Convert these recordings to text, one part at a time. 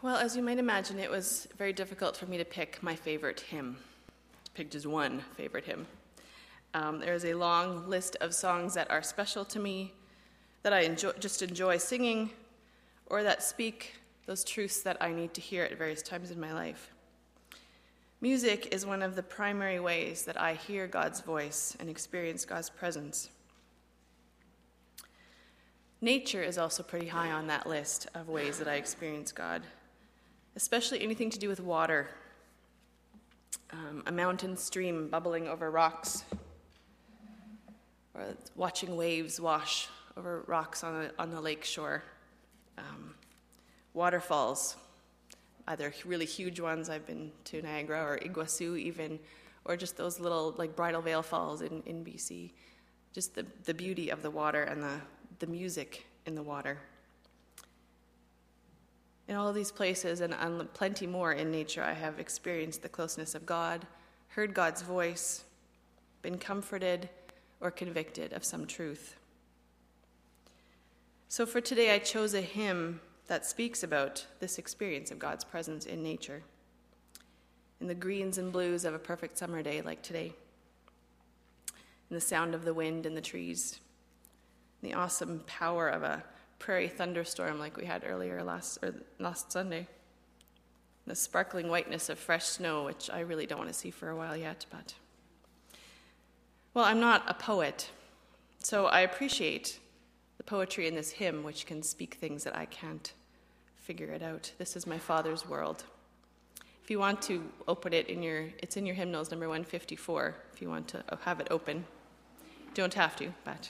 Well, as you might imagine, it was very difficult for me to pick my favorite hymn, to pick just one favorite hymn. There is a long list of songs that are special to me, that I enjoy singing, or that speak those truths that I need to hear at various times in my life. Music is one of the primary ways that I hear God's voice and experience God's presence. Nature is also pretty high on that list of ways that I experience God, especially anything to do with water. A mountain stream bubbling over rocks, or watching waves wash over rocks on the lake shore. Waterfalls, either really huge ones, I've been to Niagara or Iguazu even, or just those little like Bridal Veil Falls in BC. Just the beauty of the water and the music in the water. In all of these places and plenty more in nature, I have experienced the closeness of God, heard God's voice, been comforted or convicted of some truth. So for today, I chose a hymn that speaks about this experience of God's presence in nature, in the greens and blues of a perfect summer day like today, in the sound of the wind in the trees, in the awesome power of a prairie thunderstorm like we had earlier last Sunday. The sparkling whiteness of fresh snow, which I really don't want to see for a while yet, but... Well, I'm not a poet, so I appreciate the poetry in this hymn, which can speak things that I can't figure it out. This is my Father's world. If you want to open it it's in your hymnals, number 154, if you want to have it open. You don't have to, but...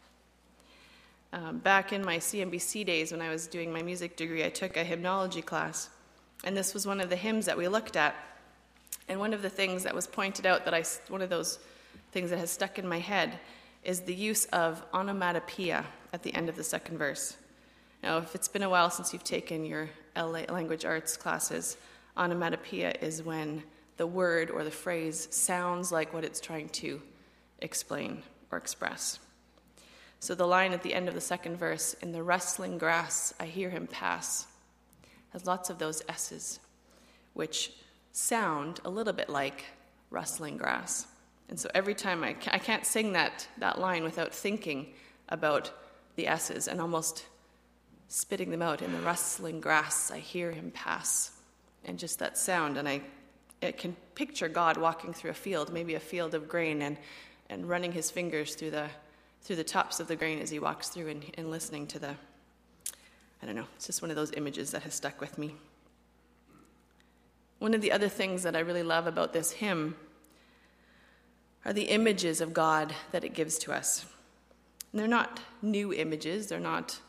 Back in my CMBC days when I was doing my music degree, I took a hymnology class, and this was one of the hymns that we looked at. And one of the things that was pointed out one of those things that has stuck in my head is the use of onomatopoeia at the end of the second verse. Now, if it's been a while since you've taken your LA language arts classes, onomatopoeia is when the word or the phrase sounds like what it's trying to explain or express. So the line at the end of the second verse, "In the rustling grass I hear him pass," has lots of those S's, which sound a little bit like rustling grass. And so every time I can't sing that line without thinking about the S's and almost spitting them out. "In the rustling grass I hear him pass," and just that sound. And I can picture God walking through a field, maybe a field of grain, and running his fingers through the tops of the grain as he walks through and listening to I don't know, it's just one of those images that has stuck with me. One of the other things that I really love about this hymn are the images of God that it gives to us. And they're not new images, they're not,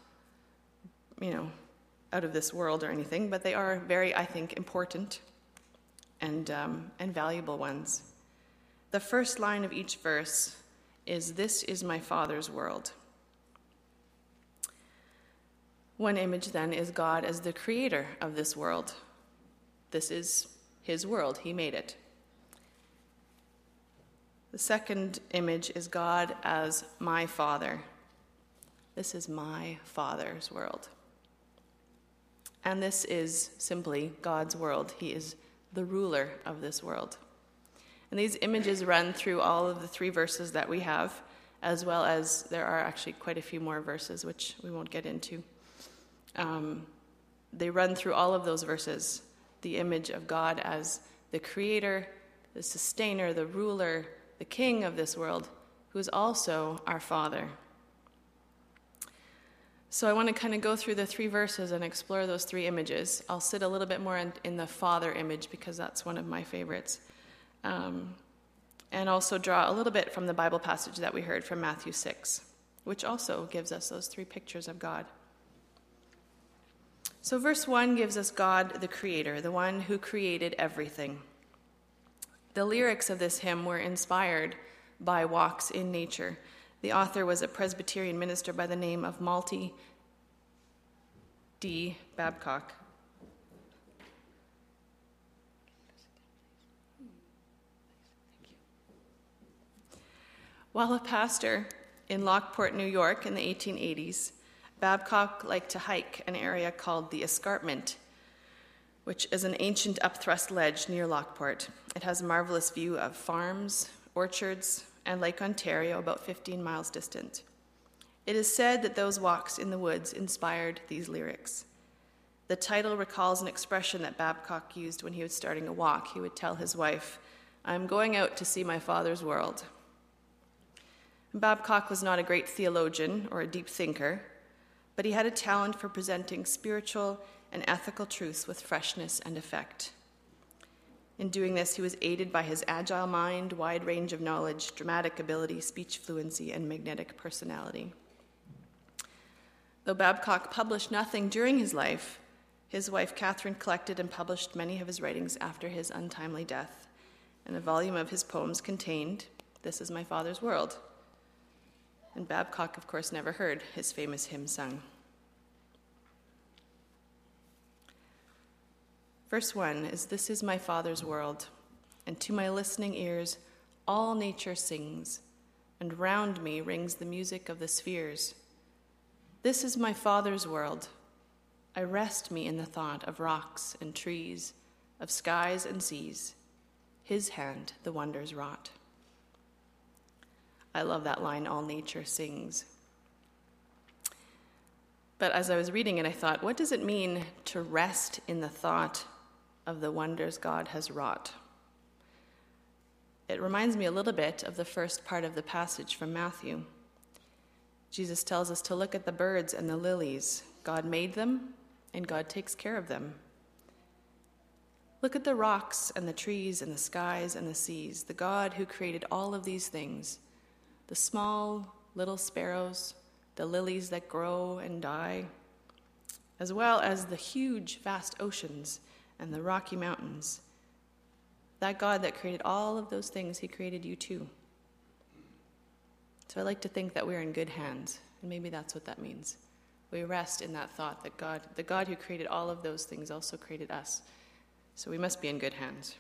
out of this world or anything, but they are very, I think, important and valuable ones. The first line of each verse is, "This is my Father's world." One image, then, is God as the creator of this world. This is his world. He made it. The second image is God as my Father. This is my Father's world. And this is simply God's world. He is the ruler of this world. And these images run through all of the 3 verses that we have, as well as there are actually quite a few more verses, which we won't get into. They run through all of those verses, the image of God as the creator, the sustainer, the ruler, the king of this world, who is also our Father. So I want to kind of go through the 3 verses and explore those 3 images. I'll sit a little bit more in the Father image because that's one of my favorites. And also draw a little bit from the Bible passage that we heard from Matthew 6, which also gives us those 3 pictures of God. So verse 1 gives us God, the creator, the one who created everything. The lyrics of this hymn were inspired by walks in nature. The author was a Presbyterian minister by the name of Malty D. Babcock. While a pastor in Lockport, New York in the 1880s, Babcock liked to hike an area called the Escarpment, which is an ancient upthrust ledge near Lockport. It has a marvelous view of farms, orchards, and Lake Ontario about 15 miles distant. It is said that those walks in the woods inspired these lyrics. The title recalls an expression that Babcock used when he was starting a walk. He would tell his wife, "I'm going out to see my father's world." Babcock was not a great theologian or a deep thinker, but he had a talent for presenting spiritual and ethical truths with freshness and effect. In doing this, he was aided by his agile mind, wide range of knowledge, dramatic ability, speech fluency, and magnetic personality. Though Babcock published nothing during his life, his wife Catherine collected and published many of his writings after his untimely death, and a volume of his poems contained "This is My Father's World." And Babcock, of course, never heard his famous hymn sung. Verse 1 is, "This is my Father's world, and to my listening ears all nature sings, and round me rings the music of the spheres. This is my Father's world. I rest me in the thought of rocks and trees, of skies and seas. His hand the wonders wrought." I love that line, "all nature sings." But as I was reading it, I thought, what does it mean to rest in the thought of the wonders God has wrought? It reminds me a little bit of the first part of the passage from Matthew. Jesus tells us to look at the birds and the lilies. God made them, and God takes care of them. Look at the rocks and the trees and the skies and the seas, the God who created all of these things, the small little sparrows, the lilies that grow and die, as well as the huge, vast oceans and the Rocky Mountains. That God that created all of those things, he created you too. So I like to think that we're in good hands, and maybe that's what that means. We rest in that thought that God, the God who created all of those things, also created us. So we must be in good hands.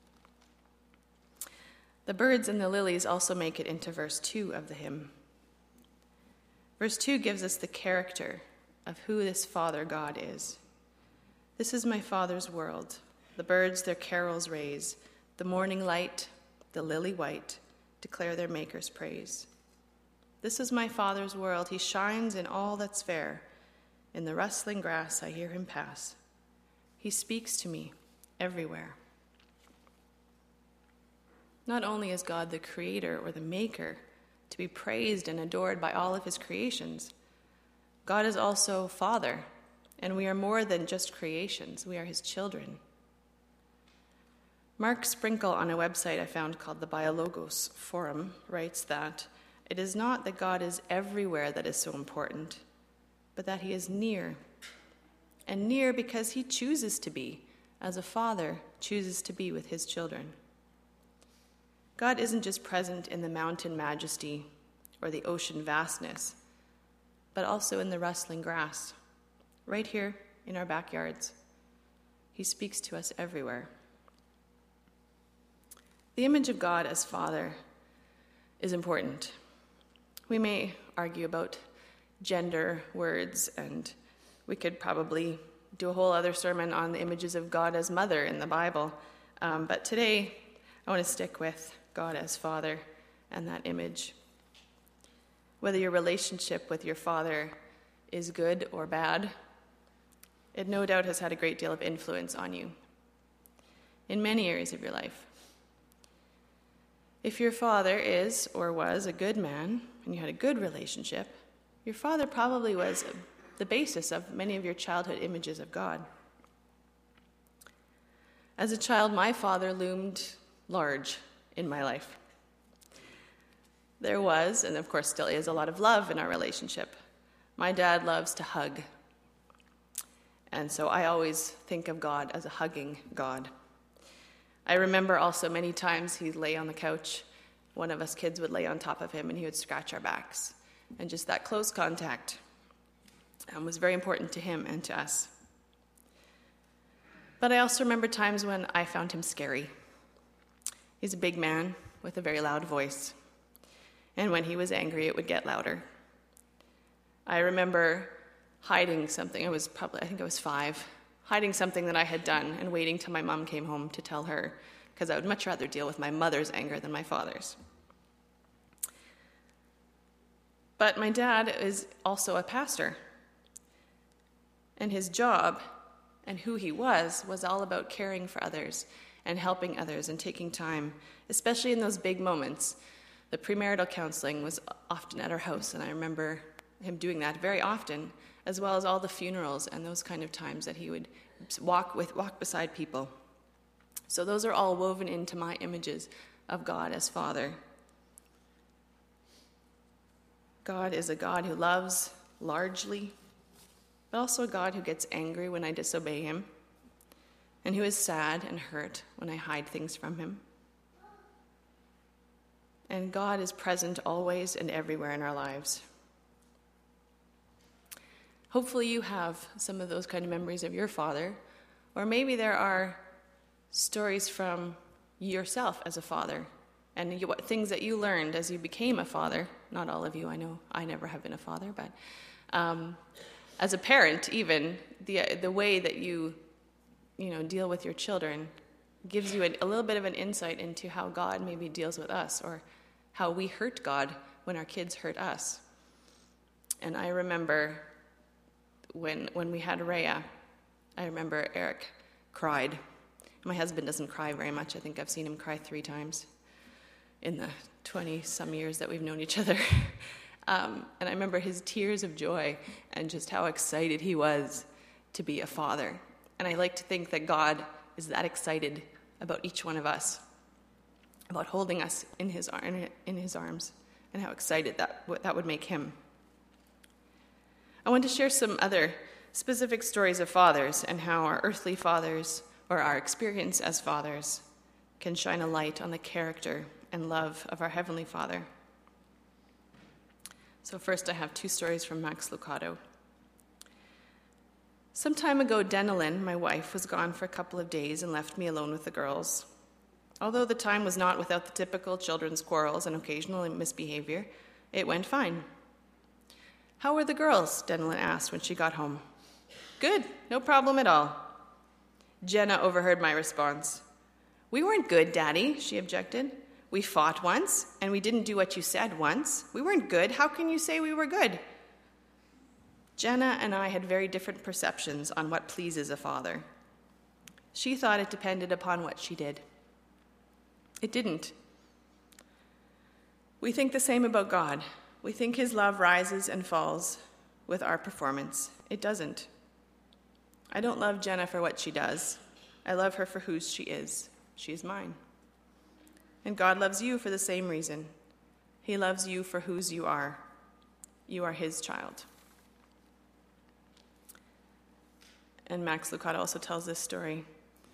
The birds and the lilies also make it into verse 2 of the hymn. Verse 2 gives us the character of who this Father God is. "This is my Father's world. The birds their carols raise. The morning light, the lily white, declare their Maker's praise. This is my Father's world. He shines in all that's fair. In the rustling grass I hear him pass. He speaks to me everywhere." Not only is God the creator or the maker, to be praised and adored by all of his creations, God is also Father, and we are more than just creations. We are his children. Mark Sprinkle, on a website I found called the Biologos Forum, writes that it is not that God is everywhere that is so important, but that he is near. And near because he chooses to be, as a father chooses to be with his children. God isn't just present in the mountain majesty or the ocean vastness, but also in the rustling grass, right here in our backyards. He speaks to us everywhere. The image of God as Father is important. We may argue about gender words, and we could probably do a whole other sermon on the images of God as Mother in the Bible. But today, I want to stick with God as Father and that image. Whether your relationship with your father is good or bad, it no doubt has had a great deal of influence on you in many areas of your life. If your father is or was a good man and you had a good relationship, your father probably was the basis of many of your childhood images of God. As a child, my father loomed large in my life. There was, and of course still is, a lot of love in our relationship. My dad loves to hug. And so I always think of God as a hugging God. I remember also many times he'd lay on the couch, one of us kids would lay on top of him, and he would scratch our backs. And just that close contact was very important to him and to us. But I also remember times when I found him scary. He's a big man with a very loud voice. And when he was angry, it would get louder. I remember hiding something. I think I was 5, hiding something that I had done and waiting till my mom came home to tell her, because I would much rather deal with my mother's anger than my father's. But my dad is also a pastor, and his job and who he was all about caring for others and helping others and taking time, especially in those big moments. The premarital counseling was often at our house, and I remember him doing that very often, as well as all the funerals and those kind of times that he would walk beside people. So those are all woven into my images of God as Father. God is a God who loves largely, but also a God who gets angry when I disobey him, and who is sad and hurt when I hide things from him. And God is present always and everywhere in our lives. Hopefully you have some of those kind of memories of your father, or maybe there are stories from yourself as a father, and what things that you learned as you became a father. Not all of you, I know I never have been a father, but as a parent even, the way that you deal with your children gives you a little bit of an insight into how God maybe deals with us, or how we hurt God when our kids hurt us. And I remember when we had Rhea, I remember Eric cried. My husband doesn't cry very much. I think I've seen him cry 3 times in the 20-some years that we've known each other. And I remember his tears of joy and just how excited he was to be a father. And I like to think that God is that excited about each one of us, about holding us in his arms, and how excited that would make him. I want to share some other specific stories of fathers and how our earthly fathers, or our experience as fathers, can shine a light on the character and love of our Heavenly Father. So first I have 2 stories from Max Lucado. Some time ago, Denelyn, my wife, was gone for a couple of days and left me alone with the girls. Although the time was not without the typical children's quarrels and occasional misbehavior, it went fine. "How were the girls?" Denelyn asked when she got home. "Good, no problem at all." Jenna overheard my response. "We weren't good, Daddy," she objected. "We fought once, and we didn't do what you said once. We weren't good. How can you say we were good?" Jenna and I had very different perceptions on what pleases a father. She thought it depended upon what she did. It didn't. We think the same about God. We think his love rises and falls with our performance. It doesn't. I don't love Jenna for what she does. I love her for who she is. She is mine. And God loves you for the same reason. He loves you for whose you are. You are his child. And Max Lucado also tells this story.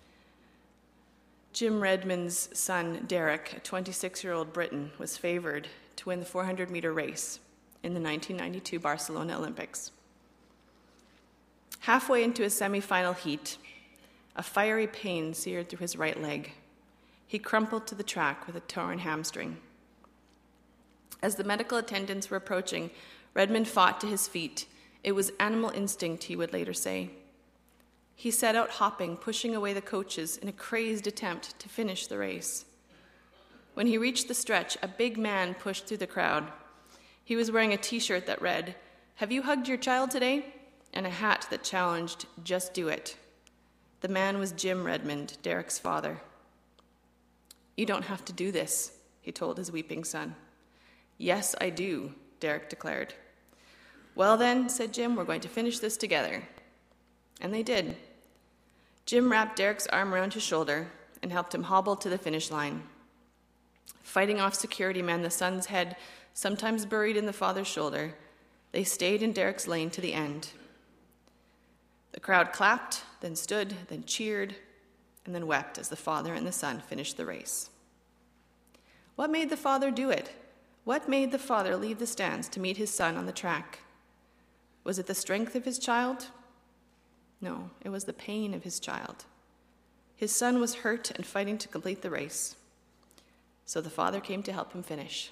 Jim Redmond's son, Derek, a 26-year-old Briton, was favored to win the 400-meter race in the 1992 Barcelona Olympics. Halfway into his semifinal heat, a fiery pain seared through his right leg. He crumpled to the track with a torn hamstring. As the medical attendants were approaching, Redmond fought to his feet. It was animal instinct, he would later say. He set out hopping, pushing away the coaches in a crazed attempt to finish the race. When he reached the stretch, a big man pushed through the crowd. He was wearing a T-shirt that read, "Have you hugged your child today?" and a hat that challenged, "Just do it." The man was Jim Redmond, Derek's father. "You don't have to do this," he told his weeping son. "Yes, I do," Derek declared. "Well then," said Jim, "we're going to finish this together." And they did. Jim wrapped Derek's arm around his shoulder and helped him hobble to the finish line. Fighting off security men, the son's head sometimes buried in the father's shoulder, they stayed in Derek's lane to the end. The crowd clapped, then stood, then cheered, and then wept as the father and the son finished the race. What made the father do it? What made the father leave the stands to meet his son on the track? Was it the strength of his child? No, it was the pain of his child. His son was hurt and fighting to complete the race. So the father came to help him finish.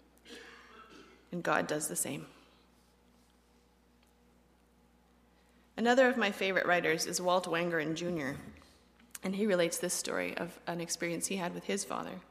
And God does the same. Another of my favorite writers is Walt Wangerin Jr., and he relates this story of an experience he had with his father.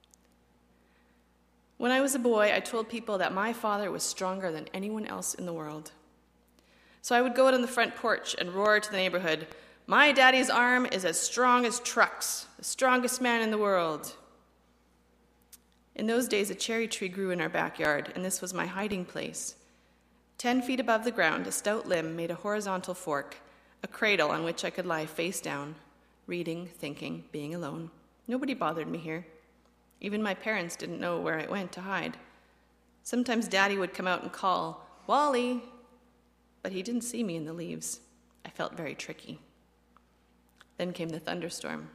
When I was a boy, I told people that my father was stronger than anyone else in the world. So I would go out on the front porch and roar to the neighborhood, "My daddy's arm is as strong as trucks, the strongest man in the world." In those days, a cherry tree grew in our backyard, and this was my hiding place. 10 feet above the ground, a stout limb made a horizontal fork, a cradle on which I could lie face down, reading, thinking, being alone. Nobody bothered me here. Even my parents didn't know where I went to hide. Sometimes Daddy would come out and call, "Wally!" But he didn't see me in the leaves. I felt very tricky. Then came the thunderstorm.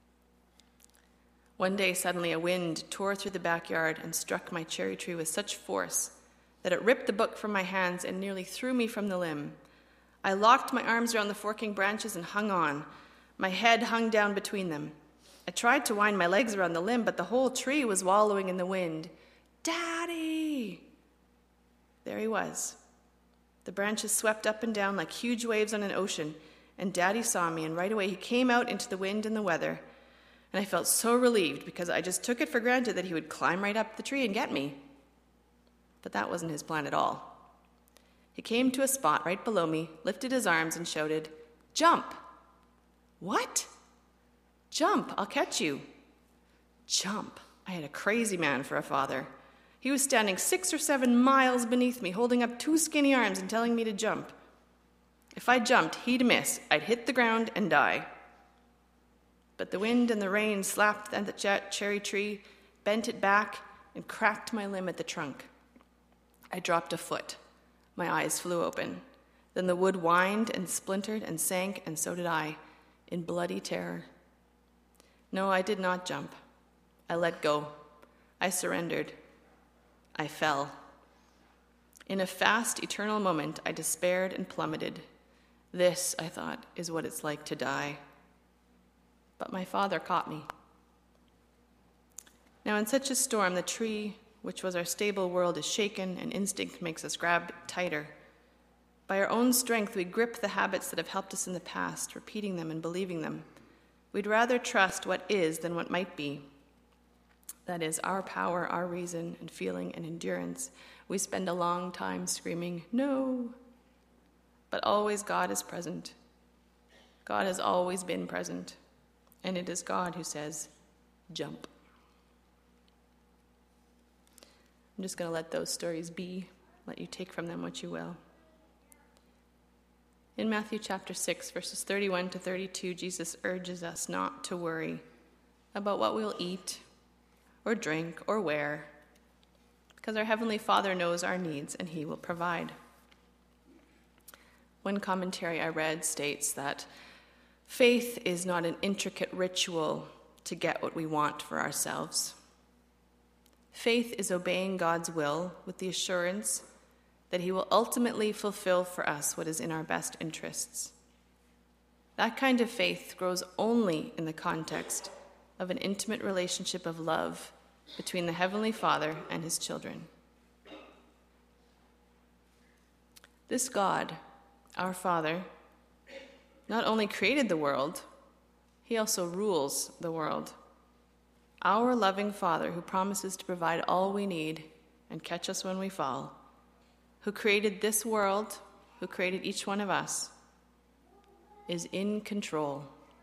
One day, suddenly, a wind tore through the backyard and struck my cherry tree with such force that it ripped the book from my hands and nearly threw me from the limb. I locked my arms around the forking branches and hung on. My head hung down between them. I tried to wind my legs around the limb, but the whole tree was wallowing in the wind. "Daddy!" There he was. The branches swept up and down like huge waves on an ocean, and Daddy saw me, and right away he came out into the wind and the weather. And I felt so relieved because I just took it for granted that he would climb right up the tree and get me. But that wasn't his plan at all. He came to a spot right below me, lifted his arms, and shouted, "Jump!" "What?" "Jump, I'll catch you." Jump. I had a crazy man for a father. He was standing 6 or 7 miles beneath me, holding up 2 skinny arms and telling me to jump. If I jumped, he'd miss. I'd hit the ground and die. But the wind and the rain slapped at the cherry tree, bent it back, and cracked my limb at the trunk. I dropped a foot. My eyes flew open. Then the wood whined and splintered and sank, and so did I, in bloody terror. No, I did not jump. I let go. I surrendered. I fell. In a fast, eternal moment, I despaired and plummeted. This, I thought, is what it's like to die. But my father caught me. Now, in such a storm, the tree, which was our stable world, is shaken, and instinct makes us grab tighter. By our own strength, we grip the habits that have helped us in the past, repeating them and believing them. We'd rather trust what is than what might be. That is, our power, our reason, and feeling, and endurance. We spend a long time screaming, "No!" But always God is present. God has always been present. And it is God who says, "Jump." I'm just going to let those stories be, let you take from them what you will. In Matthew chapter 6, verses 31 to 32, Jesus urges us not to worry about what we'll eat or drink or wear, because our Heavenly Father knows our needs and He will provide. One commentary I read states that faith is not an intricate ritual to get what we want for ourselves. Faith is obeying God's will with the assurance that He will ultimately fulfill for us what is in our best interests. That kind of faith grows only in the context of an intimate relationship of love between the Heavenly Father and His children. This God, our Father, not only created the world, He also rules the world. Our loving Father, who promises to provide all we need and catch us when we fall, who created this world, who created each one of us, is in control.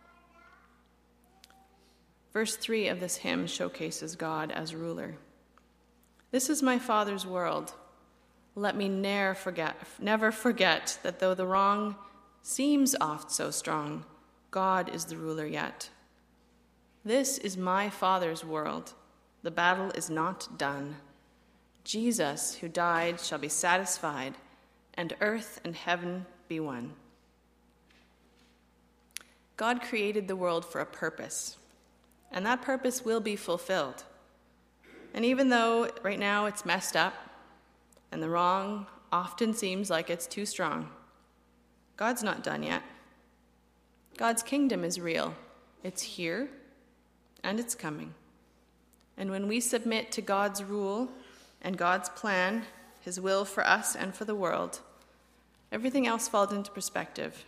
Verse 3 of this hymn showcases God as ruler. "This is my Father's world. Let me never forget that though the wrong seems oft so strong, God is the ruler yet. This is my Father's world. The battle is not done. Jesus, who died, shall be satisfied, and earth and heaven be one." God created the world for a purpose, and that purpose will be fulfilled. And even though right now it's messed up, and the wrong often seems like it's too strong, God's not done yet. God's kingdom is real. It's here, and it's coming. And when we submit to God's rule and God's plan, His will for us and for the world, everything else falls into perspective.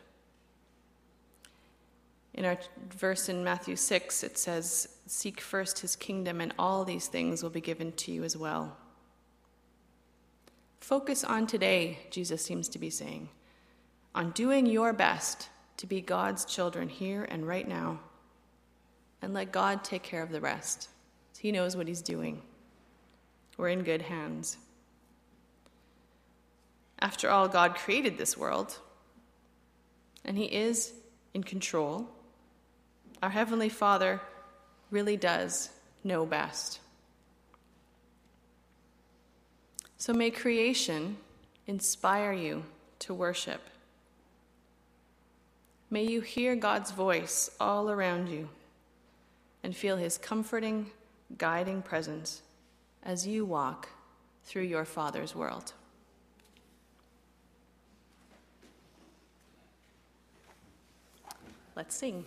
In our verse in Matthew 6, it says, "Seek first his kingdom, and all these things will be given to you as well." Focus on today, Jesus seems to be saying, on doing your best to be God's children here and right now, and let God take care of the rest. He knows what he's doing. We're in good hands. After all, God created this world, and he is in control. Our Heavenly Father really does know best. So may creation inspire you to worship. May you hear God's voice all around you and feel his comforting, guiding presence as you walk through your Father's world. Let's sing.